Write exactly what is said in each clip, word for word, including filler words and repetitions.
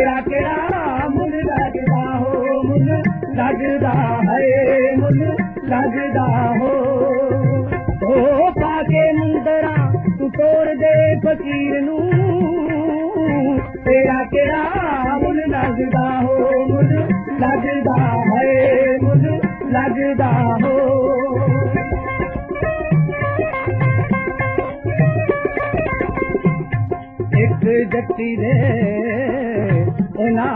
तेरा केड़ा मुल लगदा हो मुल लगदा है मुल लगदा हो ओ पाके मुंदरा तू तोड़ दे फकीर नू तेरा केड़ा मुल लगदा हो मुल लगदा है मुल लगदा हो एक जट्टी दे ना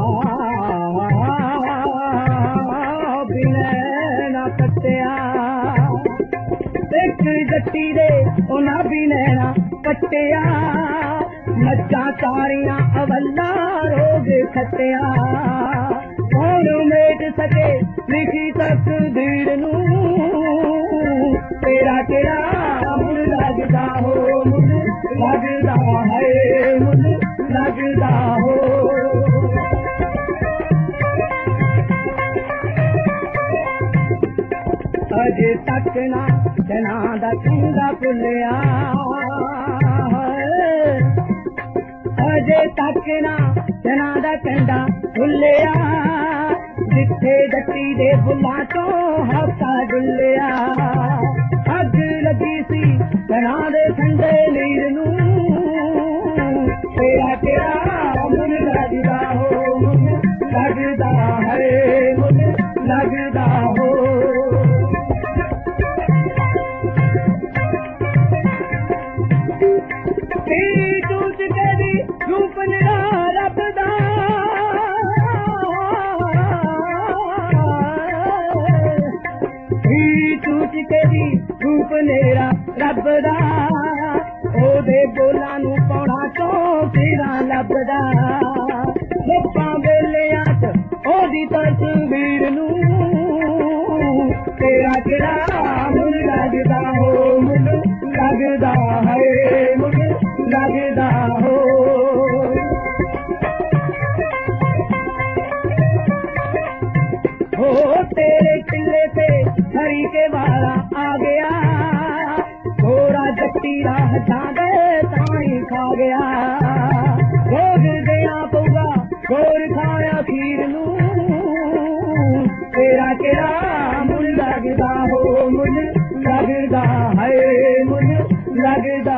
बिना कट्टिया एक जट्टी दे ना बिना कट्टिया मच्छा तारियां अवल्ला रोग खट्टिया कौन मेट सके लिखी तकदीर नू तेरा केड़ा मुल लगदा हो मुल लगदा है मुल लगदा हो अजे तक ना जना दा चंगा भुलिया अजे तक ना जना दा चंगा भुलिया जिथे जट्टी दे बुला तो हफ्ता डुलिया अग लगी सी जना दे ठंडे नीर नू तेरा केड़ा मुल लगदा हो मुल लगदा है मुल लगदा हो टूट के दी रूप निरा रब दा टूट के दी रूप नेरा रब दा ओदे बोला नू पौड़ा तो तेरा लभदा लोकां वेलियां च ओदी तस्वीर नू तेरा केड़ा मुल लगदा हो मुल लगदा है मुल लगदा हो हो तेरे टिल्ले से हरी के वाला आ गया थोड़ा जट्टी राह जागे ताई खा गया रोज देना पऊगा गोर खाया खीर नू तेरा केड़ा मुल लगदा हो मुल लगदा है मुल लगदा